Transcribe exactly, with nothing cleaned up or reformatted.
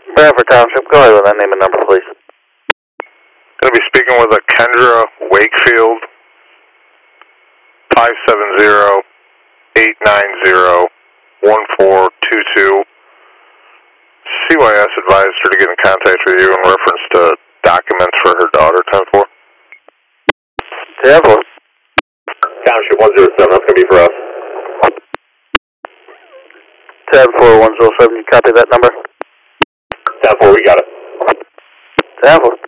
Bradford Township, go ahead with that name and number, please. Going to be speaking with a Kendra Wakefield, five seven zero, eight nine zero, one four two two. C Y S advised her to get in contact with you in reference to documents for her daughter, ten four. ten four. Township one zero seven, that's going to be for us. ten four one zero seven, you copy that number? ten four, we got it. ten four.